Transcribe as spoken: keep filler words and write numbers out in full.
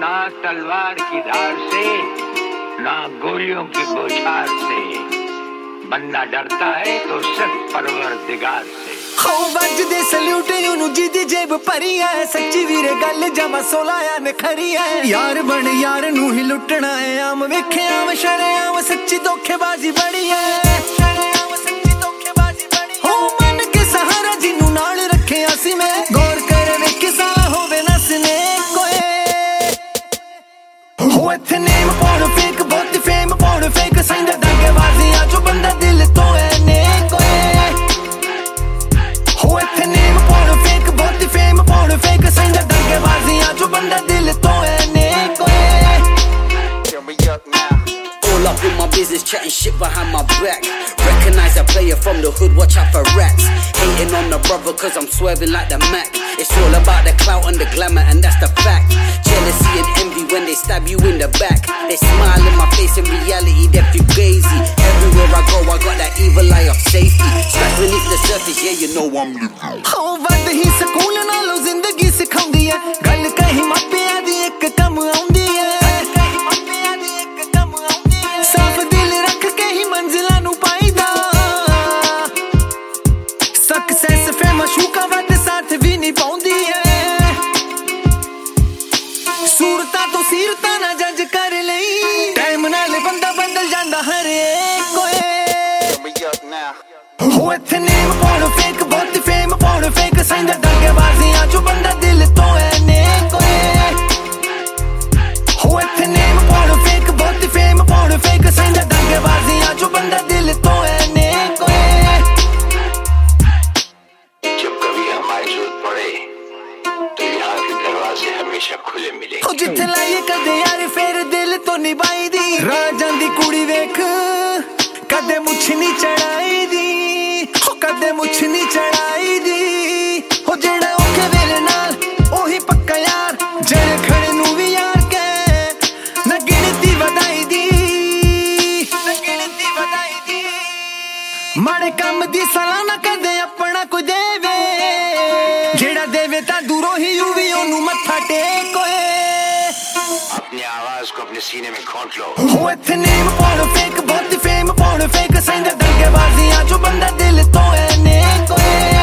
ना तलवार की धार से, ना गोलियों की बौछार से। बंदा डरता है तो सिर्फ परवरदिगार से। हो वजदे सल्यूट यूं जिदी जेब भरी है, सच्ची वीरे गल जमा सोलाया ने खरी है। यार बन यार नू ही लुटना है, आम वेखे आम शरेआम सच्ची धोखेबाजी बड़ी है। शरेआम सच्ची धोखेबाजी बड़ी हो मन के सहारा जिन्नू नाल रखे आसी मैं। गौर कर वे किसा होवे नसने कोए हो इत्थे नेम पाउण फेक बहुत फेम पाउण फेक सैंदा दंगेबाजी आ जो बंदा दिल तो है ने कोए हो इत्थे नेम पाउण फेक बहुत फेम पाउण फेक सैंदा दंगेबाजी आ जो बंदा दिल तो है ने कोए। All up in my business, chatting shit behind my back. Recognize a player from the hood, watch out for rats. Hating on the brother cause I'm swerving like the Mac. It's all about the clout and the glamour and that's the fact. Jealousy and envy when they stab you in the back. They smile in my face, in reality they feel crazy. Everywhere I go I got that evil eye of safety. Scratch beneath the surface, yeah you know I'm living. हो वध ही सकून नालों जिंदगी सिखाउंदी है, गल कहीं मापिया दी एक कम आउंदी है। साफ दिल रख के ही मंजिलां नू पाईदा, सक्सेस फेम शूका वध साथ भी नहीं पाउंदी है। सूरतां तो सीरतां ना जज कर लई, टाइम नाल बंदा बदल जांदा हर एक कोए। हो इत्थे नेम पाउण फेक बहुत फेम पाउण फेक सैंदा दंगेबाजी आ जो बंदा दिल तो है ने कोए। हो इत्थे नेम पाउण फेक बहुत फेम पाउण फेक सैंदा दंगेबाजी आ जो बंदा दिल तो है ने कोए। जब कभी हमारी जरूरत पड़े तो यहाँ के दरवाजे हमेशा खुले मिले। हो जिथे लाइए कदे यार फिर दिल तो निभाई दी, राजां दी कुड़ी वेख कदे मुछ नहीं चढ़ाई दी। हो कदे मुछ नहीं चढ़ाई दी, हो जेड़ा औखे वेले नाल ओही पक्का यार, जेड़े खड़े नू भी यार के ना गिनती वधाई दी, ना गिनती वधाई दी। माड़े काम दी सलाह ना कदे अपना कोई देवे, जेड़ा देवे तां दूरों ही यूवी ओनू मत्था टेकोए। अपनी आवाज को अपने सीने में खोट लो। हो इत्थे नेम पाउण फेक बहुत फेम पाउण फेक सैंदा दंगेबाजी आ जो बंदा दिल तो है ने कोए।